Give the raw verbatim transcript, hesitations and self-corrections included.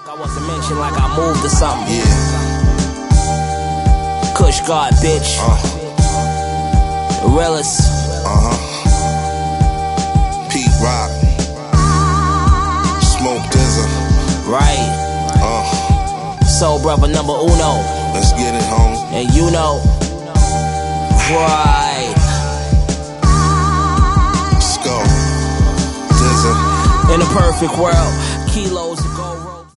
Fuck, I wasn't mentioned like I moved or something. Yeah. Kush God, bitch. Uh. Realist. Uh-huh. Pete Rock. Smoke Dizza. Right. Uh. Soul brother number uno. Let's get it, homie. And you know. Right. Let's go. Dizza. In a perfect world,